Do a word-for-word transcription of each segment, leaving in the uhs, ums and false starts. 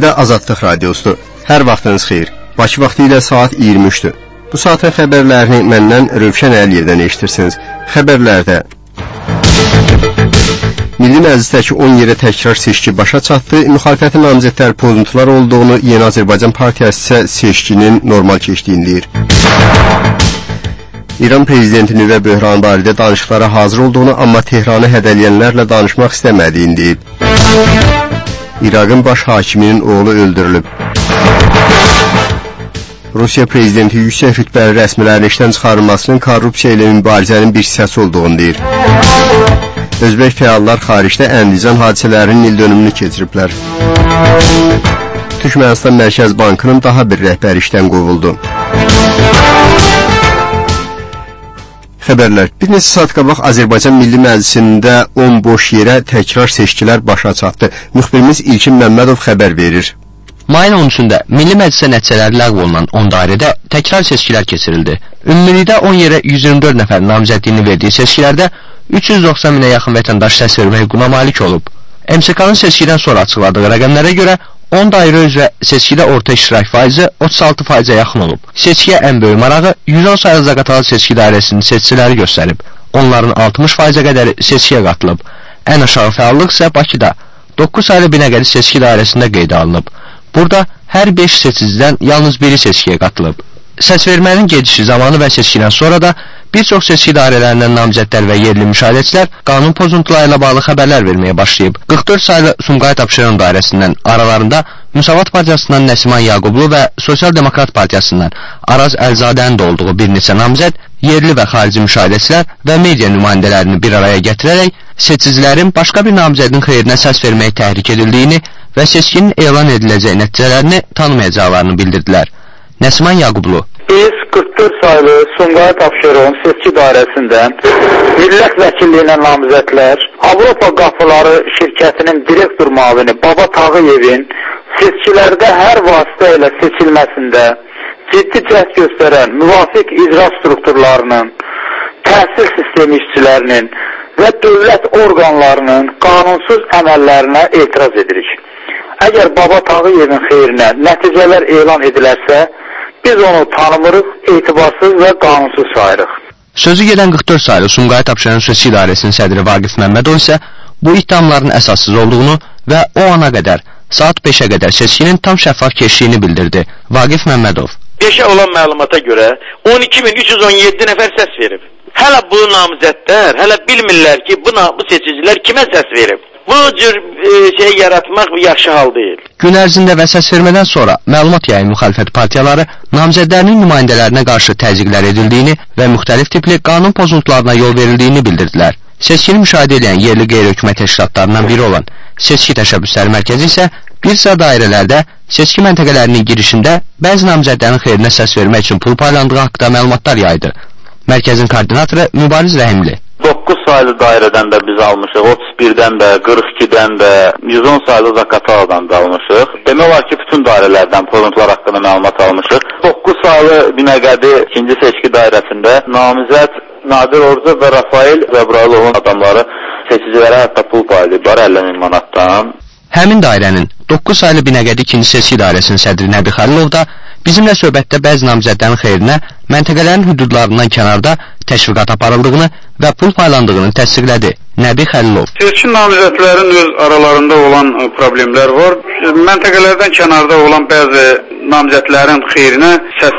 Efirdə Azadlıq Radiosudur. Hər vaxtınız xeyir. Bakı vaxtı ilə saat iyirmi üçdür. Bu saatın xəbərlərini məndən Rövşən Əliyevdən eşitirsiniz. Xəbərlərdə Milli Məclisdəki on yerə təkrar seçki başa çatdı. Müxalifətin namizədlər pozuntular olduğunu, Yeni Azərbaycan Partiyası isə seçkinin normal keçdiyini deyir. İran prezidenti nüvə böhranı barədə danışıqlara hazır olduğunu, amma Tehranı hədələyənlərlə danışmaq istəmədiyini deyib. İraqın baş hakiminin oğlu öldürülüb. Rusiya prezidenti yüksək rütbəli rəsmilərin işdən çıxarılmasının korrupsiya ilə mübarizənin bir hissəsi olduğunu deyir. Özbək fəallar xaricdə Əndizan hadisələrinin il dönümünü keçiriblər. Türkmənistan Mərkəz Bankının daha bir rəhbəri işdən qovuldu. Xəbərlər. Bir neçə saat qabaq Azərbaycan Milli Məclisində on boş yerə təkrar seçkilər başa çatdı. Müxbirimiz İlkin Məmmədov xəbər verir. Mayın on üçündə Milli Məclisə nəticələri ləğv olunan on dairədə təkrar seçkilər keçirildi. Ümumilikdə on yerə yüz iyirmi dörd nəfər namizədliyini verdiyi seçkilərdə üç yüz doxsan minə yaxın vətəndaş səs vermə hüququna malik olub. M S K-nın seçkidən sonra açıqladığı rəqəmlərə görə on dairə üzrə seçkidə orta iştirak faizi otuz altı faizə yaxın olub. Seçkiyə ən böyük marağı yüz on saylı Zaqatala seçki dairəsinin seçiciləri göstərib. Onların altmış faizə qədəri seçkiyə qatılıb. Ən aşağı fəallıq isə Bakıda doqquz saylı Binəqədi seçki dairəsində qeydə alınıb. Burada hər beş seçicidən yalnız biri seçkiyə qatılıb. Səsvermənin gedişi zamanı və seçkidən sonra da bir çox seçki dairələrindən namizədlər və yerli müşahidəçilər qanun pozuntuları ilə bağlı xəbərlər verməyə başlayıb. qırx dörd saylı Sumqayıt Abşeron dairəsindən aralarında Müsavat Partiyasından Nəsiman Yaqublu və Sosial Demokrat Partiyasından Araz Əlzadənin də olduğu bir neçə namizəd yerli və xarici müşahidəçilər və media nümayəndələrini bir araya gətirərək seçicilərin başqa bir namizədin xeyrinə səs verməyə təhrik edildiyini və seçkinin elan ediləcək nəticələrini tanımayacaqlarını bildirdilər. Nəsiman Yaqublu. Biz qırx dörd saylı Sumqayıt Abşeron seçki dairəsindən millət vəkilliyinə namizədlər Avropa Qapıları şirkətinin direktor müavini Baba Tağıyevin seçkilərdə hər vasitə ilə seçilməsində ciddi cəhd göstərən müvafiq icra strukturlarının, təhsil sistemi işçilərinin və dövlət orqanlarının qanunsuz əməllərinə etiraz edirik. Əgər Baba Tağıyevin xeyrinə nəticələr elan edilərsə, biz onu tanımırıq, etibarsız və qanunsuz sayırıq. Sözü gedən qırx dörd saylı Sumqayıt Abşeron seçki idarəsinin sədri Vaqif Məmmədov isə bu iddiamların əsassız olduğunu və o ana qədər, saat beşə qədər seçkinin tam şəffaf keçdiyini bildirdi. Vaqif Məmmədov. beşə olan məlumata görə on iki min üç yüz on yeddi nəfər səs verib. Hələ bu namizədlər, hələ bilmirlər ki, bu, bu seçicilər kimə səs verib. Bu cür e, şey yaratmaq yaxşı hal deyil. Gün ərzində və səs vermədən sonra məlumat yayan müxalifət partiyaları namizədlərinin nümayəndələrinə qarşı təzyiqlər edildiyini və müxtəlif tipli qanun pozuntularına yol verildiyini bildirdilər. Seçkini müşahidə edən yerli qeyri-hökumət təşkilatlarından biri olan Seçki Təşəbbüsləri Mərkəzi isə bir sıra dairələrdə seçki məntəqələrinin girişində bəzi namizədlərin xeyrinə səs vermək üçün pul paylandığı haqqında məlumatlar yaydı. Mərkəzin koordinatoru Mübariz Rəhimli. doqquz saylı dairədən də biz almışıq, otuz birdən də, qırx ikidən də, yüz on saylı Zaqataladan da almışıq. Demək olar ki, bütün dairələrdən pozuntular haqqında məlumat almışıq. doqquz saylı Binəqədi ikinci seçki dairəsində namizəd Nadir Orzu və Rafael Zəbrailovun adamları seçicilərə hətta pul paylayıblar əlli min manatdan. Həmin dairənin doqquz saylı Binəqədi ikinci seçki dairəsinin sədri Nəbi Xəlilov da bizimlə söhbətdə bəzi namizədlərin xeyrinə məntəqələrin hüdudlarından kənarda təşviqat aparıldığını və pul paylandığını təsdiqlədi. Nəbi Xəlilov. Seçkin namizədlərin öz aralarında olan problemlər var. Məntəqələrdən kənarda olan bəzi namizədlərin xeyrinə səs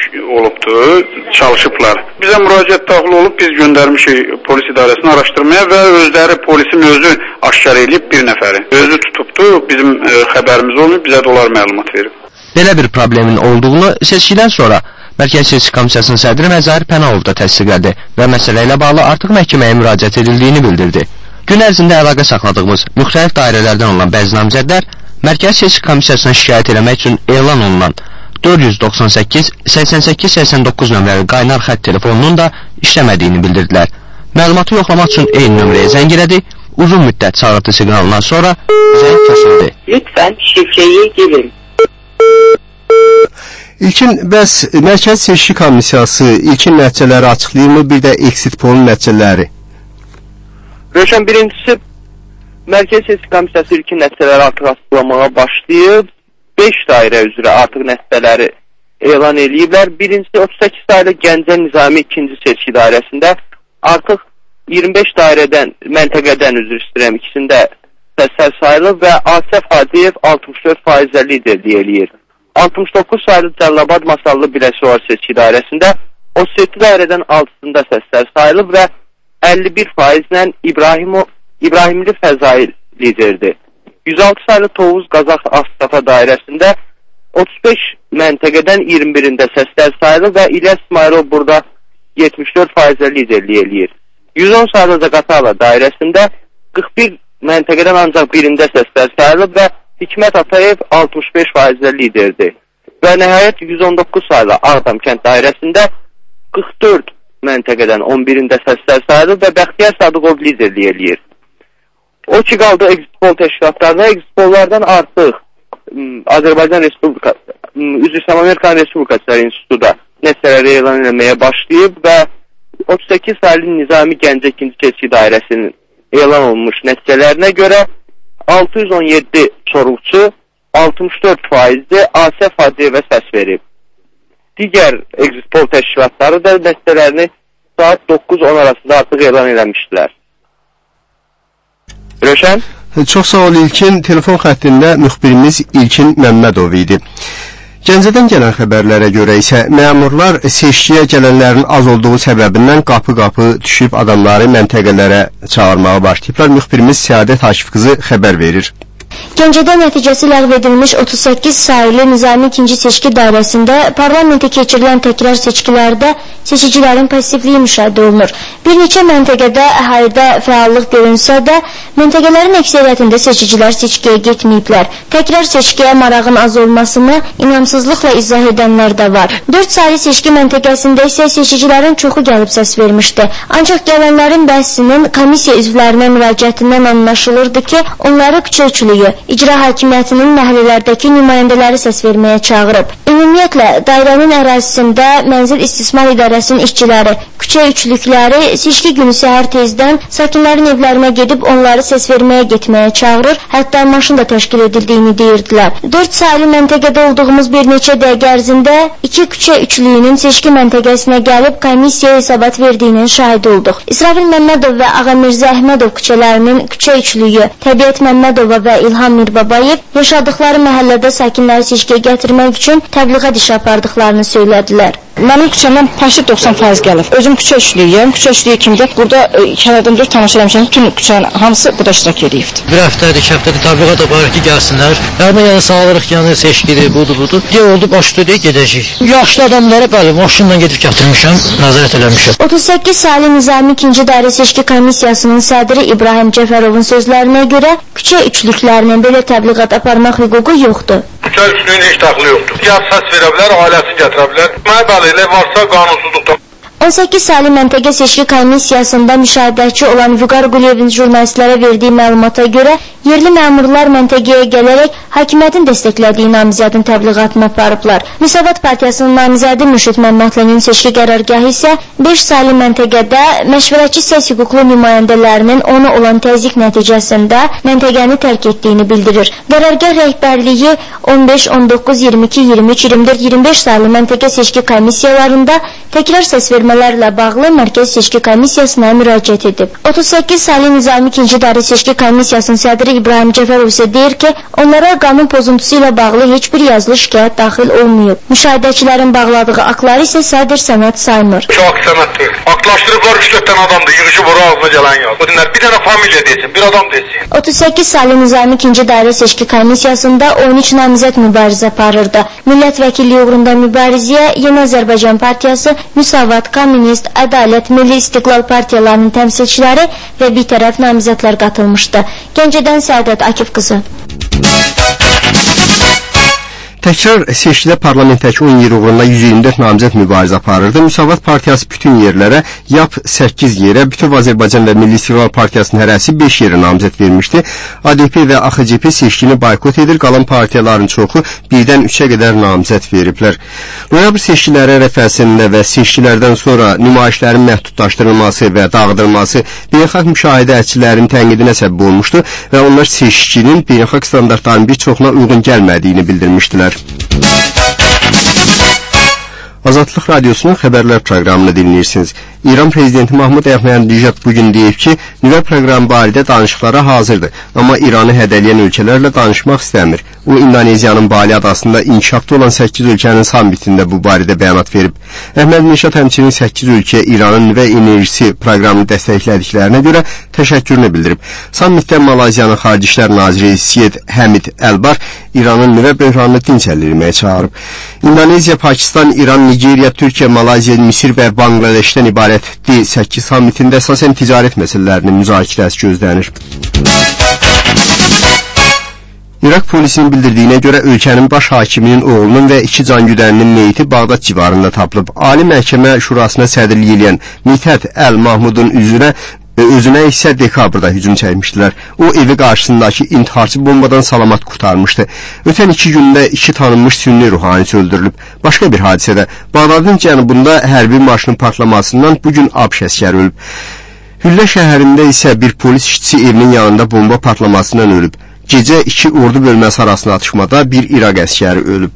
olubdur, çalışıblar. Bizə müraciət daxil olub, biz göndərmişik polis idarəsini araşdırmaya və özləri polisin özü aşkar edib bir nəfəri. Özü tutubdur, bizim e, xəbərimiz olmayıb, bizə də onlar məlumat verib. Belə bir problemin olduğunu seçkidən sonra Mərkəzi Seçki Komissiyasının sədri Məzahir Pənahov da təsdiqlədi və məsələ ilə bağlı artıq məhkəməyə müraciət edildiyini bildirdi. Gün ərzində əlaqə saxladığımız müxtəlif dairələrdən olan bəzi namizədlər Mərkəzi Seçki Komissiyasına şikayət eləmək üçün elan olunan dörd yüz doxsan səkkiz səksən səkkiz səksən doqquz nömrəli qaynar xətt telefonunun da işləmədiyini bildirdilər. Məlumatı yoxlamaq üçün eyni nömrəyə zəng elədi, uzun müddət çağırtı siqnalından sonra zəng kəsildi. Lütfən şifreyi girin. İlkin, bəs Mərkəzi Seçki Komissiyası ilkin nəticələri açıqlayırmı, bir də exit polun nəticələri? Rövşən, birincisi Mərkəzi Seçki Komissiyası ilkin nəticələri artıq açıqlamağa başlayıb. beş dairə üzrə artıq nəticələri elan ediblər. Birincisi otuz səkkiz saylı Gəncə Nizami ikinci seçki dairəsində artıq iyirmi beş dairədən, məntəqədən üzr istəyirəm, ikisində səslər sayılıb və Asəf Hacıyev altmış dörd faizlə liderlik eləyir. altmış doqquz saylı Cəllabad Masallı Biləsuvar seçki dairəsində otuz yeddi dairədən altısında səslər sayılıb və əlli bir faizlə İbrahimo, İbrahimli Fəzail liderdir. yüz altı saylı Tovuz Qazax Astafa dairəsində otuz beş məntəqədən iyirmi birində səslər sayılıb və İlyas İsmailov burada yetmiş dörd faizlə liderlik eləyir. yüz on saylı Zaqatala dairəsində qırx bir məntəqədən ancaq birində səslər sayılıb və Hikmət Atayev altmış beş faizlə liderdir. Və nəhayət yüz on doqquz saylı Ağdam kənd dairəsində qırx dörd məntəqədən on birində səslər sayılıb və Bəxtiyar Sadıqov liderlik eləyir. O ki qaldı exit poll təşkilatlarına, exit polllardan artıq Azərbaycan Respublikası, üzr istəyirəm, Amerikan Respublikası İnstitutu da nəticələri elan etməyə başlayıb və otuz səkkiz saylı Nizami Gəncə ikinci seçki dairəsinin elan olunmuş nəticələrinə görə altı yüz on yeddi sorğuçu altmış dörd faizli Asəf Hacıyevə səs verib. Digər exit poll təşkilatları da nəticələrini saat doqquz on arasında artıq elan eləmişdilər. Röşən? Çox sağ ol İlkin. Telefon xəttində müxbirimiz İlkin Məmmədov idi. Gəncədən gələn xəbərlərə görə isə məmurlar seçkiyə gələnlərin az olduğu səbəbindən qapı-qapı düşüb adamları məntəqələrə çağırmağa başlayıblar. Müxbirimiz Səadət Akif qızı xəbər verir. Gəncədə nəticəsi ləğv edilmiş otuz səkkiz saylı Nizami ikinci seçki dairəsində parlamentə keçirilən təkrar seçkilərdə seçicilərin passivliyi müşahidə olunur. Bir neçə məntəqədə əhalidə fəallıq görünsə də, məntəqələrin əksəriyyətində seçicilər seçkiyə getməyiblər. Təkrar seçkiyə marağın az olmasını inamsızlıqla izah edənlər də var. dörd saylı seçki məntəqəsində isə seçicilərin çoxu gəlib səs vermişdi. Ancaq gələnlərin bəhsinin komissiya üzvlərinə müraciətindən anlaşılırdı ki, onları küçə-üçlüyü, icra hakimiyyətinin məhəllələrdəki nümayəndələri səs verməyə çağırıb. Ümumiyyətlə, dairənin ərazisində Mənzil İstismar İdarəsinin işçiləri, küçə üçlükləri seçki günü səhər tezdən sakinlərin evlərinə gedib onları səs verməyə getməyə çağırır, hətta maşın da təşkil edildiyini deyirdilər. dörd saylı məntəqədə olduğumuz bir neçə dəqiqə ərzində iki küçə üçlüyünün seçki məntəqəsinə gəlib komissiya hesabat verdiyinin şahidi olduq. İsrafil Məmmədov və Ağa Mirzə Əhmədov küçələrinin küçə üçlüyü, Təbiət Məmmədova və İlham Mirbabayev yaşadıkları məhəllədə sakinləri seçkiyə gətirmək üçün təbliğat işi apardıqlarını söylədilər. Mənim küçəmdən paşi doxsan faiz gəlib. Özüm küçə üçlüyəm. Küçə üçlüyü kimdə? Burada e, kənardan dur tamaşa eləmişəm. Bütün küçənin hamısı burada iştirak edibdir. Bir həftədir, iki həftədir təbliğat aparıq ki, gəlsinlər. Yarına yəni sağlarıq, yəni seçkidir, budur, budur. Deyə oldu, başladı deyə gedəcək. Yaşlı adamlara bəli, maşınla gedib gətirmişəm, nəzarət eləmişəm. otuz səkkiz saylı Nizami ikinci dairə seçki komissiyasının sədri İbrahim Cəfərovun sözlərinə görə küçə üçlüklərinin belə təbliğat aparmaq hüququ yoxdur. Küçə üçlüyün heç daxili yoxdur. Ya səs verə bilər, ailəsini gətirə bilər. Mənə bəli, elə varsa qanunsuzluqda. on səkkiz saylı məntəqə seçki komissiyasında müşahidəçi olan Vüqar Quliyevin jurnalistlərə verdiyi məlumata görə yerli məmurlar məntəqəyə gələrək hakimiyyətin dəstəklədiyi namizədin təbliğatını aparıblar. Müsavat Partiyasının namizədi Mürşid Məmmədlinin seçki qərargahı isə beş saylı məntəqədə məşvərətçi səs hüquqlu nümayəndələrinin ona olan təzyiq nəticəsində məntəqəni tərk etdiyini bildirir. Qərargah rəhbərliyi on beş, on doqquz, iyirmi iki, iyirmi üç, iyirmi dörd, iyirmi beş saylı məntəqə seçki komissiyalarında təkrar səs vermələrlə bağlı Mərkəz Seçki Komissiyasına müraciət edib. otuz səkkiz saylı Nizami ikinci dairə seçki komissiyasının sədri İbrahim Cəfərov isə deyir ki, onlara qanun pozuntusu ilə bağlı heç bir yazılı şikayət daxil olmayıb. Müşahidəçilərin bağladığı aktlar isə sədir sənət saymır. Şu akt sənət deyil. Aktlaşdırıblar üç dörd dənə adamdır, yığışı boru ağzına gələn yaz. O dinlər bir dənə familiya desin, bir adam desin. otuz səkkiz saylı Nizami ikinci dairə seçki komissiyasında on üç namizəd mübarizə aparırdı. Millət vəkilliyi uğrunda mübarizəyə Yeni Azərbaycan Partiyası, Müsavat, Komünist, Ədalət, Milli İstiqlal partiyalarının təmsilçiləri və bir tərəf namizədlər qatılmışdı. Gəncədən Səadət Akif qızı. Təkrar seçkidə parlamentdəki on yer uğrunda yüz iyirmi dörd namizəd mübarizə aparırdı. Müsavat Partiyası bütün yerlərə, Y A P səkkiz yerə, Bütöv Azərbaycan və Milli İstiqlal Partiyasının hərəsi beş yerə namizəd vermişdi. A D P və A X C P seçkini boykot edir, qalan partiyaların çoxu birdən üçə qədər namizəd veriblər. Noyabr seçkiləri ərəfəsində və seçkilərdən sonra nümayişlərin məhdudlaşdırılması və dağıdılması beynəlxalq müşahidəçilərin tənqidinə səbəb olmuşdu və onlar seçkinin beynəlxalq standartların bir çoxuna uyğun gəlmədiyini bildirmişdilər. Azadlıq Radyosu'nun xəbərlər proqramını dinləyirsiniz. İran Prezidenti Mahmud Əhmədinəcad bugün deyib ki, nüvə proqramı barədə danışıqlara hazırdır, amma İranı hədələyən ölkələrlə danışmaq istəmir. O, İndoneziyanın Bali adasında inkişafda olan səkkiz ölkənin sammitində bu barədə bəyanat verib. Əhmədinəcad həmçinin səkkiz ölkə İranın nüvə enerjisi proqramını dəstəklədiklərinə görə təşəkkürünü bildirib. Sammitdə Malayziyanın Xarici İşlər Naziri Syed Hamid Elbar İranın nüvə böhranını dincəllirməyə çağırıb. İndoneziya, Pakistan, İran, Nigeriya, Türkiyə, Malayziya, Misir və Bangladeşdən ibarət D səkkiz sammitində əsasən ticarət məsələlərinin müzakirəsi gözlənir. İraq polisinin bildirdiyinə görə ölkənin baş hakiminin oğlunun və iki can güdəninin meyiti Bağdad civarında tapılıb. Ali Məhkəmə Şurasına sədrlik edən Mithət Əl-Mahmudun üzünə Özünə isə dekabrda hücum çəkmişdilər. O, evi qarşısındakı intiharçı bombadan salamat qurtarmışdı. Ötən iki gündə iki tanınmış sünni ruhanisi öldürülüb. Başqa bir hadisədə Bağdadın cənubunda hərbi maşının partlamasından bugün ABŞ əskəri ölüb. Hüllə şəhərində isə bir polis işçisi evinin yanında bomba partlamasından ölüb. Gecə iki ordu bölməsi arasında atışmada bir İraq əskəri ölüb.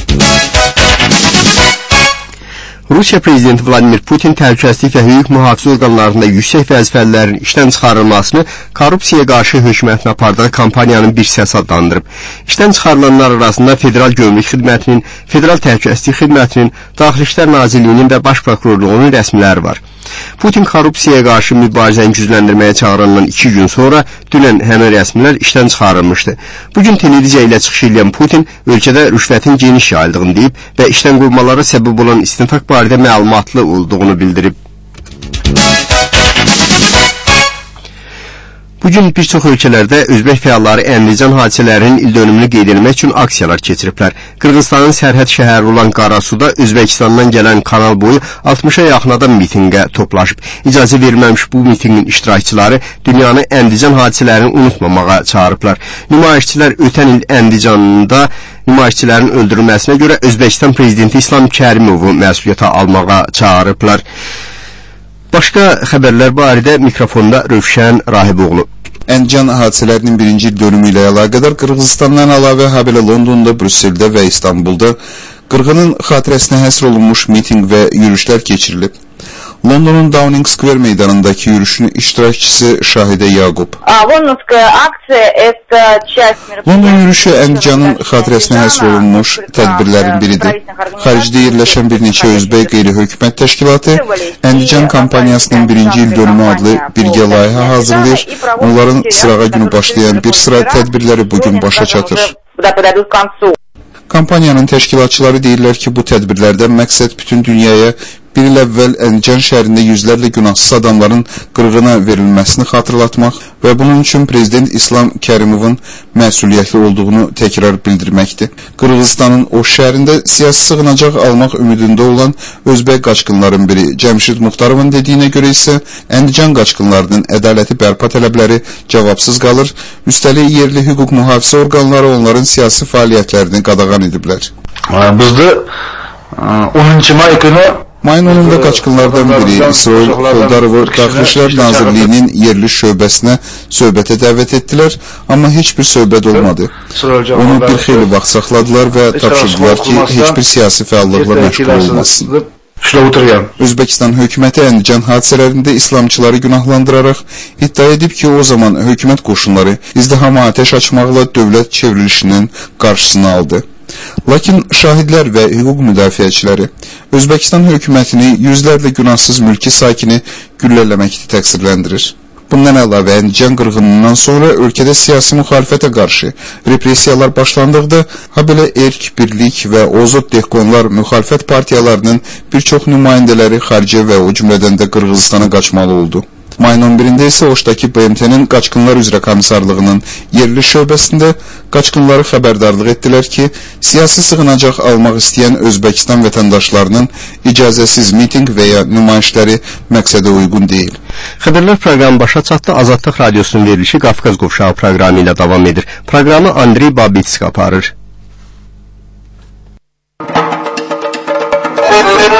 Rusiya Prezidenti Vladimir Putin təhlükəsizlik və hüquq mühafizə orqanlarında yüksək vəzifəlilərin işdən çıxarılmasını korrupsiyaya qarşı hökumətin apardığı kampaniyanın bir hissəsi adlandırıb. İşdən çıxarılanlar arasında Federal Gömrük Xidmətinin, Federal Təhlükəsizlik Xidmətinin, Daxili İşlər Nazirliyinin və Baş Prokurorluğunun rəsmiləri var. Putin korrupsiyaya qarşı mübarizəni gücləndirməyə çağırandan iki gün sonra dünən həmin rəsmilər işdən çıxarılmışdı. Bugün televiziya ilə çıxış edən Putin ölkədə rüşvətin geniş yayıldığını deyib və işdən qovmalara səbəb olan istintaq barədə məlumatlı olduğunu bildirib. Bugün bir çox ölkələrdə özbək fəalları Əndican hadisələrinin ildönümünü qeyd etmək üçün aksiyalar keçiriblər. Qırğızstanın sərhəd şəhəri olan Qarasuda Özbəkistandan gələn kanal boyu altmışa yaxın adam mitinqə toplaşıb. İcazə verilməmiş bu mitinqin iştirakçıları dünyanı Əndican hadisələrini unutmamağa çağırıblar. Nümayişçilər ötən il Əndicanında nümayişçilərin öldürülməsinə görə Özbəkistan Prezidenti İslam Kərimovu məsuliyyətə almağa çağırıblar. Başqa xəbərlər barədə mikrofonda Rövşən Rahiboğlu. Əndican hadisələrinin birinci il dönümü ilə əlaqədar Qırğızıstandan əlavə habelə Londonda, Brüsseldə və İstanbulda qırğının xatirəsinə həsr olunmuş mitinq və yürüşlər keçirilib. Londonun Downing Square meydanındakı yürüşün iştirakçısı Şahidə Yaqub. London yürüşü Əndicanın xatirəsinə həsr olunmuş tədbirlərin biridir. Xaricdə yerləşən bir neçə özbək qeyri-hökumət təşkilatı Əndican kampaniyasının birinci il dönümü adlı birgə layihə hazırlayır. Onların sırağa günü başlayan bir sıra tədbirləri bugün başa çatır. Kampaniyanın təşkilatçıları deyirlər ki, bu tədbirlərdən məqsəd bütün dünyaya bir il əvvəl Əndican şəhərində yüzlərlə günahsız adamların qırğına verilməsini xatırlatmaq və bunun üçün Prezident İslam Kərimovun məsuliyyətli olduğunu təkrar bildirməkdir. Qırğızstanın o şəhərində siyasi sığınacaq almaq ümidində olan özbək qaçqınların biri Cəmşid Muxtarovun dediyinə görə isə Əndican qaçqınlarının ədaləti bərpa tələbləri cavabsız qalır, üstəlik yerli hüquq mühafizə orqanları onların siyasi fəaliyyətlərini qadağan ediblər. Bizdə onuncu may günü Mayın onunda qaçqınlardan biri İsrail Koldarovu Daxili İşlər Nazirliyinin yerli şöbəsinə söhbətə dəvət etdilər, amma heç bir söhbət olmadı. Onu bir xeyli vaxt saxladılar və tapşırdılar ki, heç bir siyasi fəallıqla məşğul olmasın. Özbəkistan hökuməti Əndican hadisələrində İslamçıları günahlandıraraq iddia edib ki, o zaman hökumət qoşunları izdihama atəş açmaqla dövlət çevrilişinin qarşısını aldı. Lakin şahidlər və hüquq müdafiəçiləri Özbəkistan hökumətini yüzlərlə günahsız mülki sakini güllələməkdə təqsirləndirir. Bundan əlavə Əndican qırğınından sonra ölkədə siyasi müxalifətə qarşı repressiyalar başlandıqda, habelə Erk, Birlik və Ozod Dehqonlar müxalifət partiyalarının bir çox nümayəndələri xaricə və o cümlədən də Qırğızstana qaçmalı oldu. Mayın on birində isə Oşdakı B M T-nin Qaçqınlar üzrə komissarlığının yerli şöbəsində qaçqınları xəbərdarlıq etdilər ki, siyasi sığınacaq almaq istəyən Özbəkistan vətəndaşlarının icazəsiz mitinq və ya nümayişləri məqsədə uyğun deyil. Xəbərlər proqramı başa çatdı. Azadlıq Radiosunun verilişi Qafqaz Qovşağı proqramı ilə davam edir. Proqramı Andrey Babitsk aparır.